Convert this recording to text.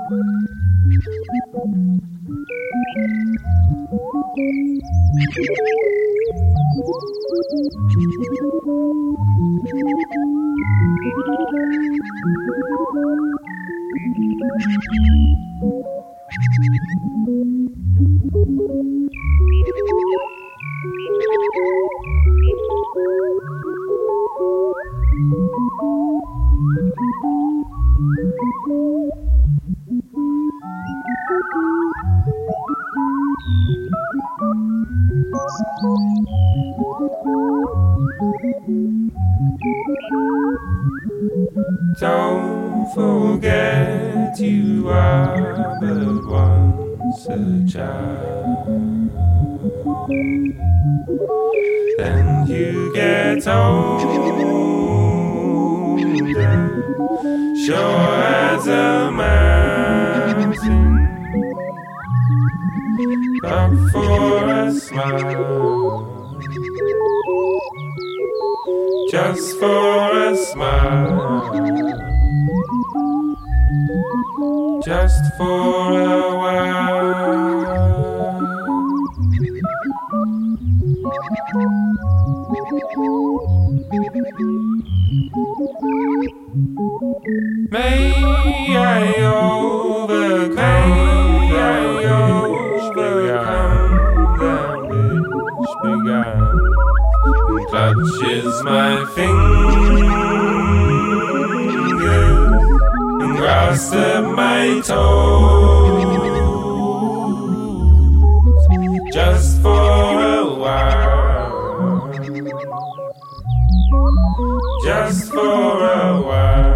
Don't forget you are but once a child. Then you get older, sure as a mountain, but for a smile, just for a smile, just for a while. May I overcome that which began and clutches my fingers and grasps my toes, just for a while, just for a while.